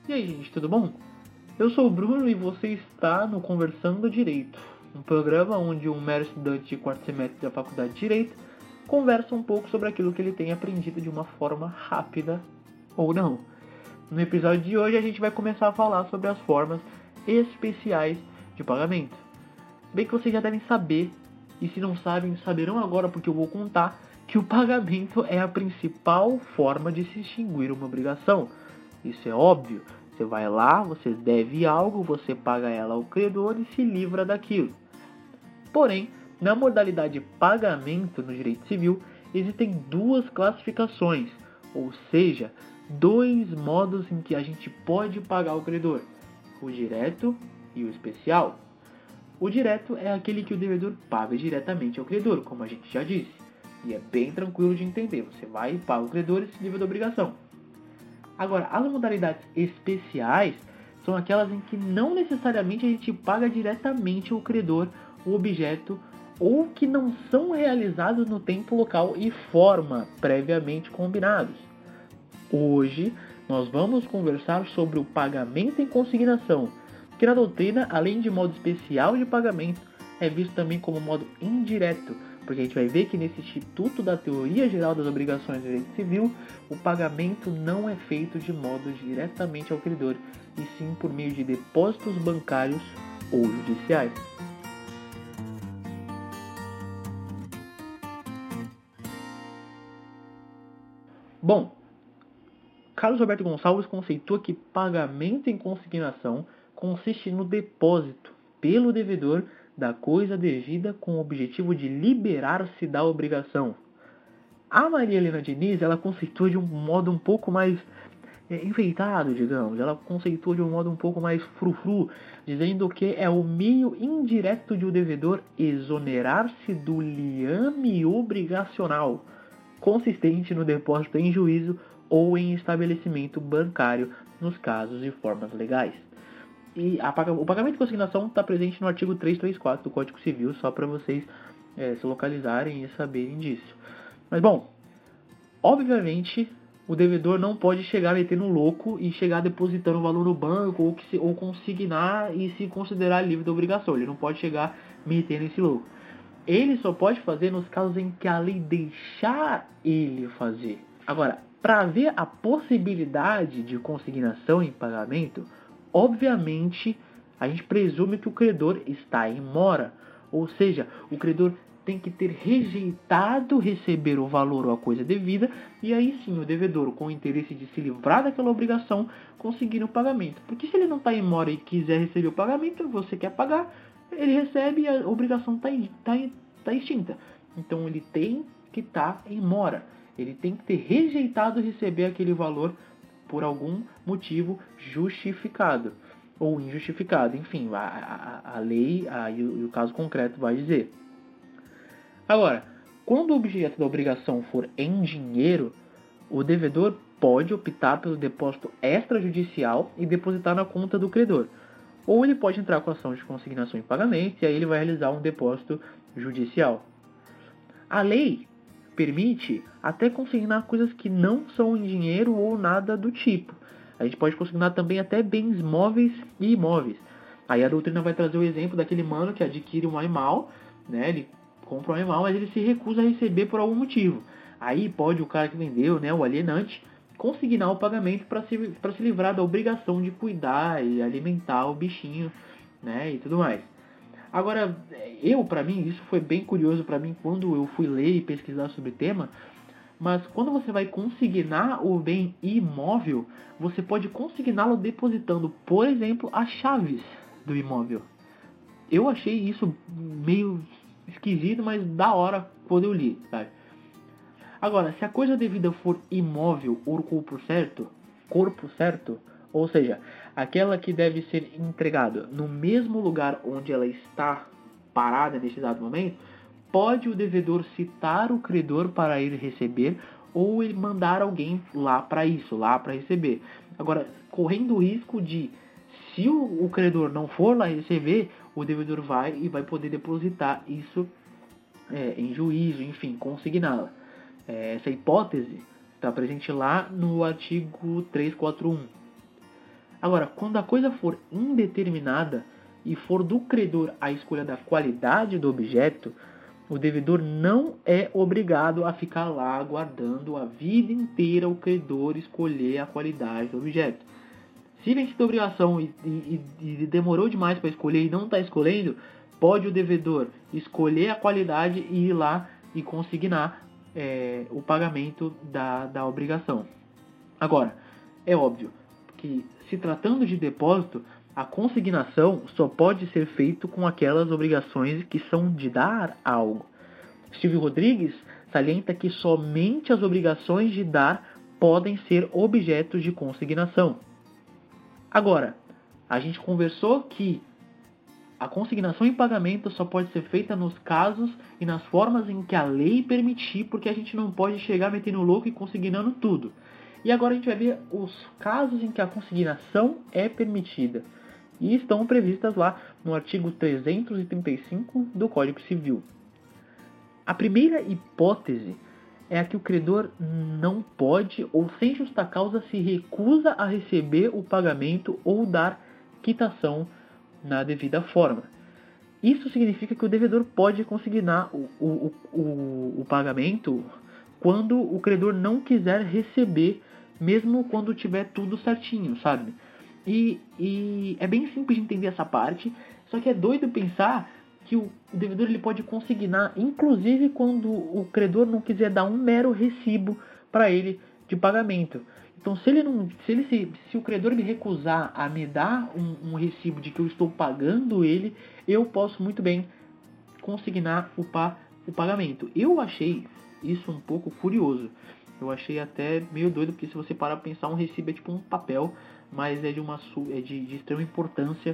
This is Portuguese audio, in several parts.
E aí, gente, tudo bom? Eu sou o Bruno e você está no Conversando Direito, um programa onde um mero estudante de quarto semestre da Faculdade de Direito conversa um pouco sobre aquilo que ele tem aprendido de uma forma rápida ou não. No episódio de hoje a gente vai começar a falar sobre as formas especiais de pagamento. Bem que vocês já devem saber, e se não sabem, saberão agora porque eu vou contar, que o pagamento é a principal forma de se extinguir uma obrigação. Isso é óbvio. Você vai lá, você deve algo, você paga ela ao credor e se livra daquilo. Porém, na modalidade pagamento no direito civil, existem duas classificações, ou seja, dois modos em que a gente pode pagar o credor: o direto e o especial. O direto é aquele que o devedor paga diretamente ao credor, como a gente já disse, e é bem tranquilo de entender. Você vai e paga o credor e se livra da obrigação. Agora, as modalidades especiais são aquelas em que não necessariamente a gente paga diretamente ao credor o objeto ou que não são realizados no tempo, local e forma previamente combinados. Hoje, nós vamos conversar sobre o pagamento em consignação, que na doutrina, além de modo especial de pagamento, é visto também como modo indireto, porque a gente vai ver que nesse Instituto da Teoria Geral das Obrigações do Direito Civil, o pagamento não é feito de modo diretamente ao credor, e sim por meio de depósitos bancários ou judiciais. Bom, Carlos Roberto Gonçalves conceitua que pagamento em consignação consiste no depósito pelo devedor da coisa devida com o objetivo de liberar-se da obrigação. A Maria Helena Diniz, ela conceitua de um modo um pouco mais enfeitado, digamos. Ela conceitua de um modo um pouco mais frufru, dizendo que é o meio indireto de o devedor exonerar-se do liame obrigacional, consistente no depósito em juízo ou em estabelecimento bancário nos casos e formas legais. E o pagamento de consignação está presente no artigo 334 do Código Civil, só para vocês se localizarem e saberem disso. Mas bom, obviamente o devedor não pode chegar metendo louco e chegar depositando o valor no banco ou consignar e se considerar livre da obrigação. Ele não pode chegar metendo esse louco. Ele só pode fazer nos casos em que a lei deixar ele fazer. Agora, para haver a possibilidade de consignação em pagamento, obviamente a gente presume que o credor está em mora, ou seja, o credor tem que ter rejeitado receber o valor ou a coisa devida, e aí sim o devedor, com o interesse de se livrar daquela obrigação, conseguir o pagamento. Porque se ele não está em mora e quiser receber o pagamento, você quer pagar, ele recebe e a obrigação está extinta. Então ele tem que estar em mora. Ele tem que ter rejeitado receber aquele valor por algum motivo justificado ou injustificado. Enfim, a lei e o caso concreto vai dizer. Agora, quando o objeto da obrigação for em dinheiro, o devedor pode optar pelo depósito extrajudicial e depositar na conta do credor. Ou ele pode entrar com ação de consignação em pagamento e aí ele vai realizar um depósito judicial. A lei permite até consignar coisas que não são em dinheiro ou nada do tipo. A gente pode consignar também até bens móveis e imóveis. Aí a doutrina vai trazer o exemplo daquele mano que adquire um animal, né? Ele compra um animal, mas ele se recusa a receber por algum motivo. Aí pode o cara que vendeu, né, o alienante, consignar o pagamento para se livrar da obrigação de cuidar e alimentar o bichinho, né, e tudo mais. Agora, para mim, isso foi bem curioso para mim quando eu fui ler e pesquisar sobre o tema, mas quando você vai consignar o bem imóvel, você pode consigná-lo depositando, por exemplo, as chaves do imóvel. Eu achei isso meio esquisito, mas da hora quando eu li, sabe? Agora, se a coisa devida for imóvel ou corpo certo, ou seja, aquela que deve ser entregada no mesmo lugar onde ela está parada nesse exato momento, pode o devedor citar o credor para ele receber ou ele mandar alguém lá para receber. Agora, correndo o risco de, se o credor não for lá receber, o devedor vai poder depositar isso em juízo, enfim, consigná-la. Essa hipótese está presente lá no artigo 341. Agora, quando a coisa for indeterminada e for do credor a escolha da qualidade do objeto, o devedor não é obrigado a ficar lá aguardando a vida inteira o credor escolher a qualidade do objeto. Se venceu a obrigação e demorou demais para escolher e não está escolhendo, pode o devedor escolher a qualidade e ir lá e consignar o pagamento da obrigação. Agora, é óbvio que, se tratando de depósito, a consignação só pode ser feita com aquelas obrigações que são de dar algo. Silvio Rodrigues salienta que somente as obrigações de dar podem ser objetos de consignação. Agora, a gente conversou que a consignação em pagamento só pode ser feita nos casos e nas formas em que a lei permitir, porque a gente não pode chegar metendo louco e consignando tudo. E agora a gente vai ver os casos em que a consignação é permitida. E estão previstas lá no artigo 335 do Código Civil. A primeira hipótese é a que o credor não pode ou sem justa causa se recusa a receber o pagamento ou dar quitação na devida forma. Isso significa que o devedor pode consignar o pagamento quando o credor não quiser receber, mesmo quando tiver tudo certinho, sabe? E é bem simples de entender essa parte, só que é doido pensar que o devedor ele pode consignar, inclusive quando o credor não quiser dar um mero recibo para ele de pagamento. Então, se o credor me recusar a me dar um recibo de que eu estou pagando ele, eu posso muito bem consignar o pagamento. Eu achei isso um pouco curioso. Eu achei até meio doido, porque se você parar para pensar, um recibo é tipo um papel, mas é de extrema importância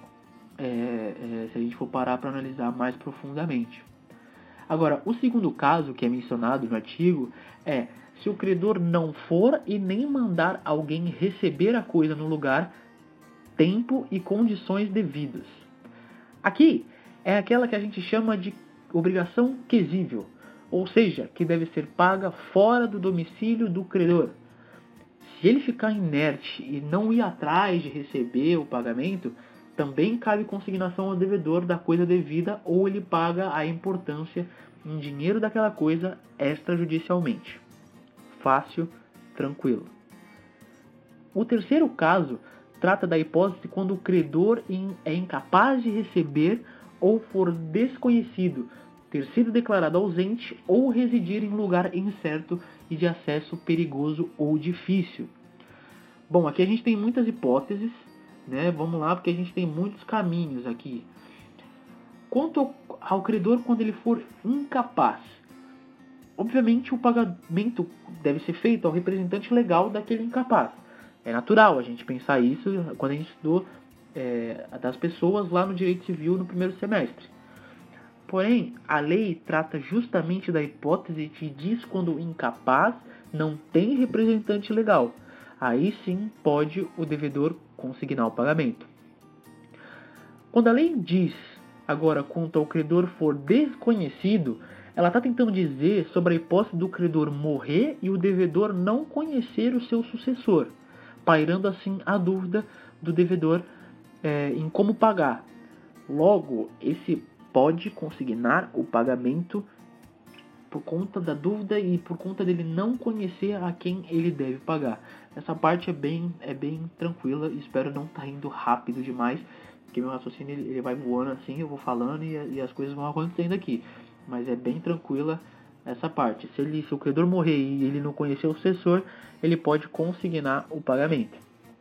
se a gente for parar para analisar mais profundamente. Agora, o segundo caso que é mencionado no artigo é se o credor não for e nem mandar alguém receber a coisa no lugar, tempo e condições devidas. Aqui é aquela que a gente chama de obrigação quesível, ou seja, que deve ser paga fora do domicílio do credor. Se ele ficar inerte e não ir atrás de receber o pagamento, também cabe consignação ao devedor da coisa devida, ou ele paga a importância em dinheiro daquela coisa extrajudicialmente. Fácil, tranquilo. O terceiro caso trata da hipótese quando o credor é incapaz de receber ou for desconhecido, ter sido declarado ausente ou residir em lugar incerto e de acesso perigoso ou difícil. Bom, aqui a gente tem muitas hipóteses, né? Vamos lá, porque a gente tem muitos caminhos aqui. Quanto ao credor quando ele for incapaz, obviamente o pagamento deve ser feito ao representante legal daquele incapaz. É natural a gente pensar isso quando a gente estudou das pessoas lá no direito civil no primeiro semestre. Porém, a lei trata justamente da hipótese que diz quando o incapaz não tem representante legal. Aí sim pode o devedor consignar o pagamento. Quando a lei diz, agora, quanto ao credor for desconhecido, ela está tentando dizer sobre a hipótese do credor morrer e o devedor não conhecer o seu sucessor, pairando assim a dúvida do devedor em como pagar. Logo, esse pode consignar o pagamento por conta da dúvida e por conta dele não conhecer a quem ele deve pagar. Essa parte é bem tranquila, espero não estar indo rápido demais, porque meu raciocínio ele vai voando assim, eu vou falando e as coisas vão acontecendo aqui. Mas é bem tranquila essa parte. Se o credor morrer e ele não conhecer o sucessor, ele pode consignar o pagamento.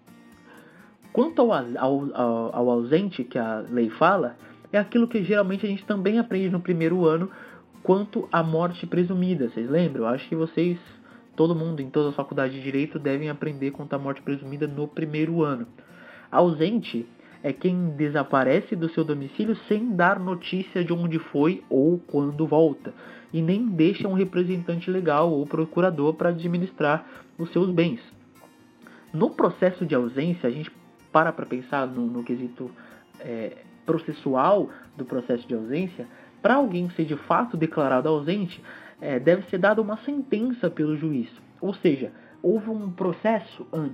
Quanto ao ausente que a lei fala, é aquilo que geralmente a gente também aprende no primeiro ano, quanto à morte presumida. Vocês lembram? Eu acho que todo mundo em toda a faculdade de Direito devem aprender quanto à morte presumida no primeiro ano. Ausente é quem desaparece do seu domicílio sem dar notícia de onde foi ou quando volta, e nem deixa um representante legal ou procurador para administrar os seus bens. No processo de ausência, a gente para pensar no quesito processual do processo de ausência. Para alguém ser de fato declarado ausente, deve ser dada uma sentença pelo juiz. Ou seja, houve um processo antes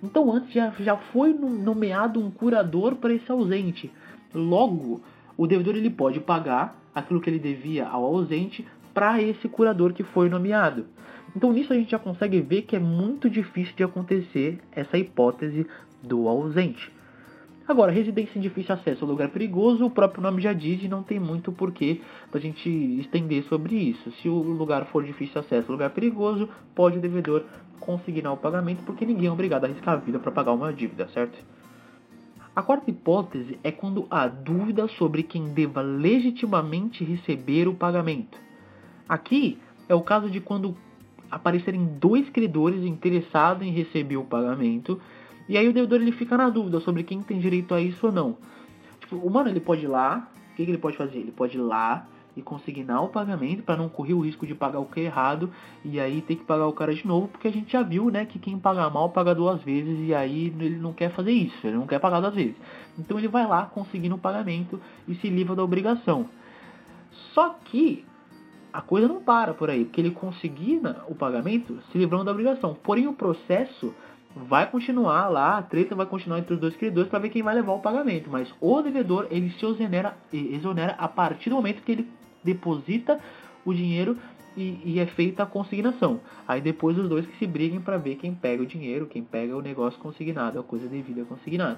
Então antes já foi nomeado um curador para esse ausente. Logo, o devedor ele pode pagar aquilo que ele devia ao ausente para esse curador que foi nomeado. Então nisso a gente já consegue ver que é muito difícil de acontecer essa hipótese do ausente. Agora, residência em difícil acesso ao lugar perigoso, o próprio nome já diz e não tem muito porquê pra gente estender sobre isso. Se o lugar for difícil acesso ao lugar perigoso, pode o devedor consignar o pagamento, porque ninguém é obrigado a arriscar a vida para pagar uma dívida, certo? A quarta hipótese é quando há dúvida sobre quem deva legitimamente receber o pagamento. Aqui é o caso de quando aparecerem dois credores interessados em receber o pagamento, e aí o devedor ele fica na dúvida sobre quem tem direito a isso ou não. Tipo, o mano ele pode ir lá, o que ele pode fazer? Ele pode ir lá e consignar o pagamento para não correr o risco de pagar o que é errado e aí ter que pagar o cara de novo, porque a gente já viu, né, que quem paga mal paga duas vezes e aí ele não quer fazer isso, ele não quer pagar duas vezes. Então ele vai lá conseguindo o pagamento e se livra da obrigação. Só que a coisa não para por aí, porque ele consigna o pagamento se livrando da obrigação. Porém o processo vai continuar lá, a treta vai continuar entre os dois credores para ver quem vai levar o pagamento. Mas o devedor ele se exonera a partir do momento que ele deposita o dinheiro e é feita a consignação. Aí depois os dois que se briguem para ver quem pega o dinheiro, quem pega o negócio consignado, a coisa devida consignada.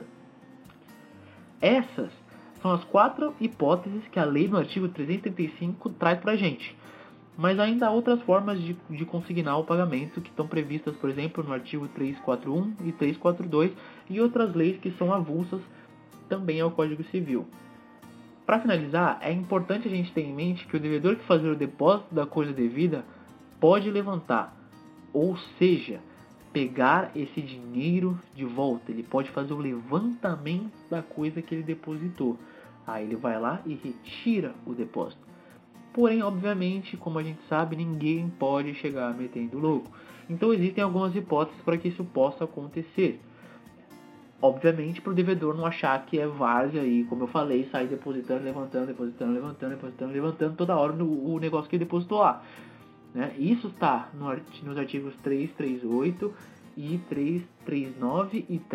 Essas são as quatro hipóteses que a lei no artigo 335 traz para a gente. Mas ainda há outras formas de consignar o pagamento que estão previstas, por exemplo, no artigo 341 e 342 e outras leis que são avulsas também ao Código Civil. Para finalizar, é importante a gente ter em mente que o devedor que fazer o depósito da coisa devida pode levantar, ou seja, pegar esse dinheiro de volta. Ele pode fazer o levantamento da coisa que ele depositou. Aí ele vai lá e retira o depósito. Porém, obviamente, como a gente sabe, ninguém pode chegar metendo louco. Então existem algumas hipóteses para que isso possa acontecer. Obviamente, para o devedor não achar que é várzea e, como eu falei, sair depositando, levantando toda hora o negócio que ele depositou lá. Né? Isso está nos artigos 338 e 339 e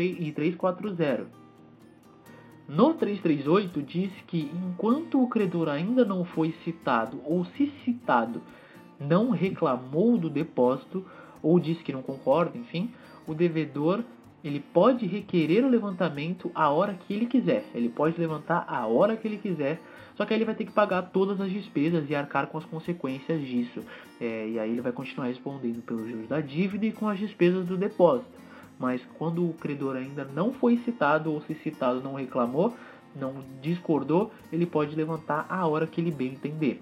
340. No 338 diz que enquanto o credor ainda não foi citado ou se citado não reclamou do depósito ou disse que não concorda, enfim, o devedor ele pode requerer o levantamento a hora que ele quiser. Ele pode levantar a hora que ele quiser, só que aí ele vai ter que pagar todas as despesas e arcar com as consequências disso. E aí ele vai continuar respondendo pelos juros da dívida e com as despesas do depósito. Mas quando o credor ainda não foi citado ou se citado não reclamou, não discordou, ele pode levantar a hora que ele bem entender.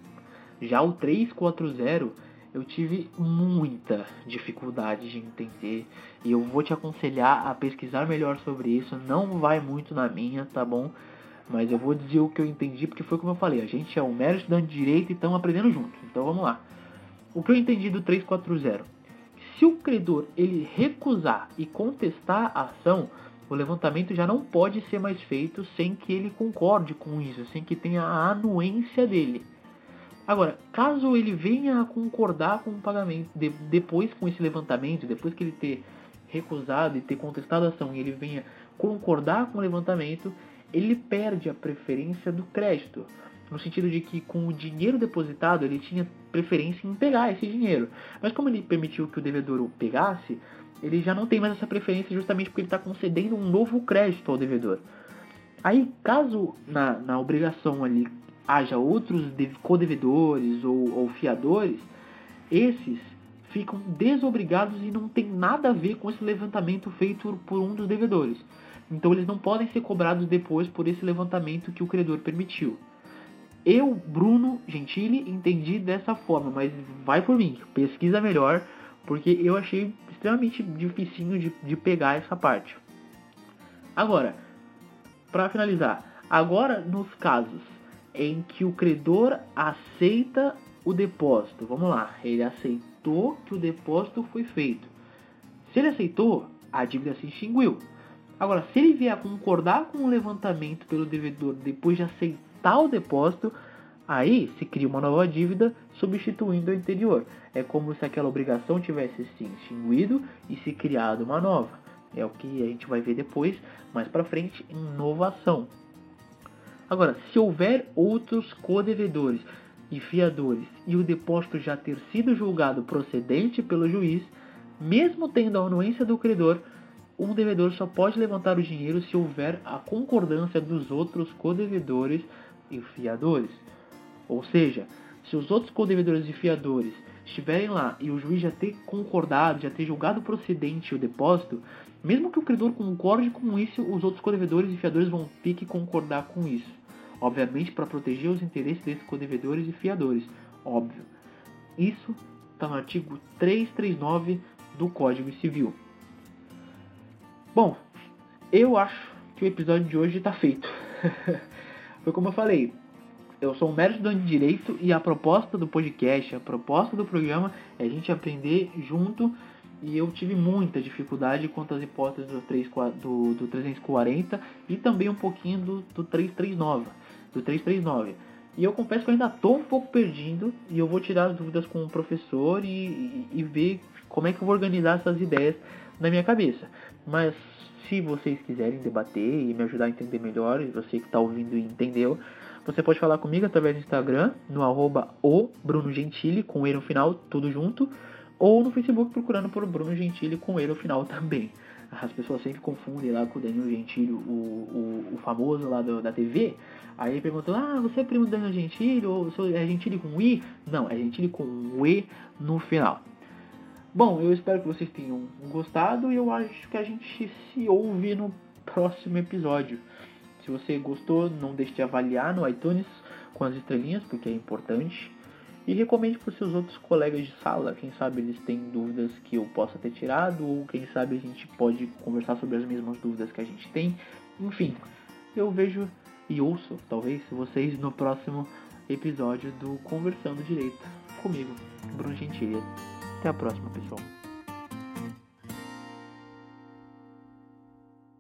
Já o 340 eu tive muita dificuldade de entender e eu vou te aconselhar a pesquisar melhor sobre isso. Não vai muito na minha, tá bom? Mas eu vou dizer o que eu entendi porque foi como eu falei, a gente é um mero estudante de direito e estamos aprendendo junto. Então vamos lá. O que eu entendi do 340? Se o credor ele recusar e contestar a ação, o levantamento já não pode ser mais feito sem que ele concorde com isso, sem que tenha a anuência dele. Agora, caso ele venha a concordar com o pagamento, depois com esse levantamento, depois que ele ter recusado e ter contestado a ação e ele venha concordar com o levantamento, ele perde a preferência do crédito. No sentido de que com o dinheiro depositado ele tinha preferência em pegar esse dinheiro. Mas como ele permitiu que o devedor o pegasse, ele já não tem mais essa preferência justamente porque ele está concedendo um novo crédito ao devedor. Aí caso na obrigação ali haja outros codevedores ou fiadores, esses ficam desobrigados e não tem nada a ver com esse levantamento feito por um dos devedores. Então eles não podem ser cobrados depois por esse levantamento que o credor permitiu. Eu, Bruno Gentili, entendi dessa forma, mas vai por mim, pesquisa melhor, porque eu achei extremamente dificinho de pegar essa parte. Agora, para finalizar, agora nos casos em que o credor aceita o depósito, vamos lá, ele aceitou que o depósito foi feito. Se ele aceitou, a dívida se extinguiu. Agora, se ele vier a concordar com o levantamento pelo devedor depois de aceitar o depósito, Aí se cria uma nova dívida substituindo a anterior. É como se aquela obrigação tivesse se extinguido e se criado uma nova. É o que a gente vai ver depois, mais para frente, em novação. Agora, se houver outros codevedores e fiadores e o depósito já ter sido julgado procedente pelo juiz, mesmo tendo a anuência do credor, um devedor só pode levantar o dinheiro se houver a concordância dos outros codevedores e fiadores. Ou seja, se os outros codevedores e fiadores estiverem lá e o juiz já ter concordado, já ter julgado procedente o depósito, mesmo que o credor concorde com isso, os outros codevedores e fiadores vão ter que concordar com isso. Obviamente, para proteger os interesses desses codevedores e fiadores. Óbvio. Isso está no artigo 339 do Código Civil. Bom, eu acho que o episódio de hoje está feito. Foi como eu falei. Eu sou um mero estudante de Direito e a proposta do podcast, a proposta do programa é a gente aprender junto. E eu tive muita dificuldade quanto às hipóteses do 340 e também um pouquinho do 339. E eu confesso que eu ainda estou um pouco perdido e eu vou tirar as dúvidas com o professor e ver como é que eu vou organizar essas ideias na minha cabeça. Mas se vocês quiserem debater e me ajudar a entender melhor, e você que está ouvindo e entendeu, você pode falar comigo através do Instagram, no @BrunoGentili, com E no final, tudo junto, ou no Facebook procurando por Bruno Gentili com E no final também. As pessoas sempre confundem lá com o Danilo Gentili, o famoso lá da TV. Aí perguntam, você é primo do Danilo Gentili ou é Gentili com I? Não, é Gentili com um E no final. Bom, eu espero que vocês tenham gostado e eu acho que a gente se ouve no próximo episódio. Se você gostou, não deixe de avaliar no iTunes com as estrelinhas, porque é importante. E recomende para os seus outros colegas de sala. Quem sabe eles têm dúvidas que eu possa ter tirado, ou quem sabe a gente pode conversar sobre as mesmas dúvidas que a gente tem. Enfim, eu vejo e ouço, talvez, vocês no próximo episódio do Conversando Direito comigo, Bruno Gentili. Até a próxima, pessoal.